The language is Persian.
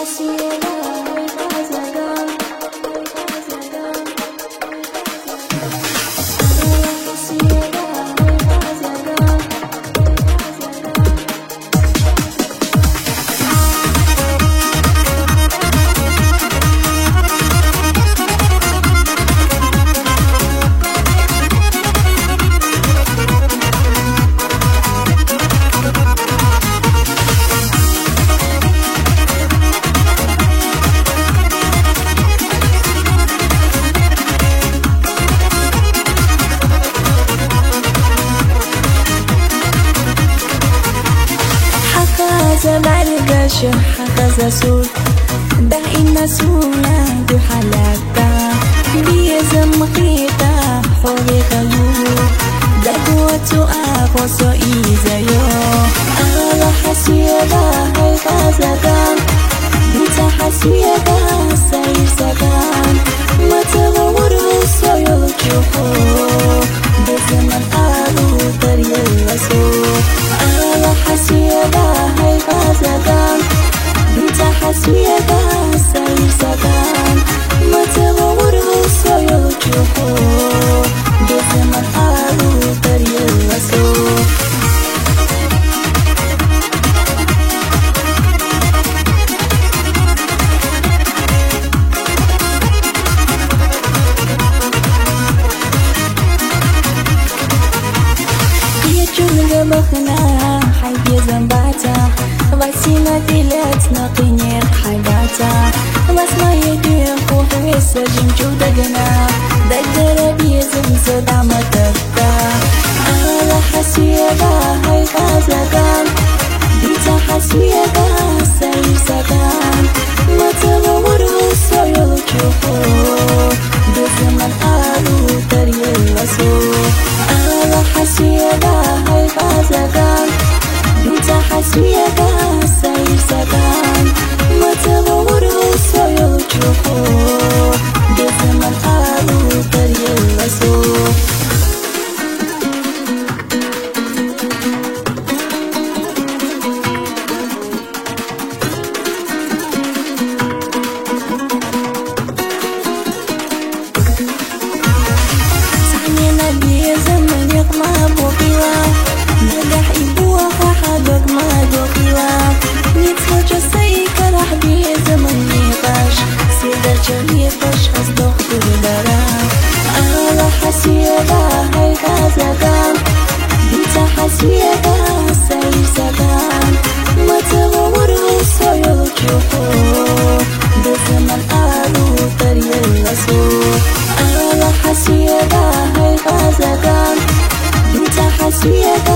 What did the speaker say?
زمالقاش حقا زسول دائما سونا دو حلاتا بيزم مقيتا حريقا يو دقوة أقوصو إيزايو أغلا حسيدا هاي غازدان بيتا حسيدا ساير سدان ما تغور سويو جوحو بزمن قالو طريق الرسول أغلا حسيدا هاي غازدان بيتا حسيدا ساير سدان ما تغور سويو جوحو بزمن قالو طريق الرسول مخنا حي زنباتا واسينا ديلات نقيني حاجاتا واسما يدير خوحي سجن جودقنا دقدر بيزم صدا متفتا أغلا حسيدا هاي غازدان بيتا حسيدا ساير سدان ما تغور سويو جوحو بزمن قالو طريق الرسول أغلا حسيدا هاي غازدان بيتا حسيدا ساير سدان ما تغور سويو جوحو بزمن قالو طريق الرسول حسيدا هاي غازدان بيتا حسيدا ساير سدان ما تغور سويو جوحو بزمن قالو طريق الرسول أغلا حسيدا هاي غازدان بيتا حسيدا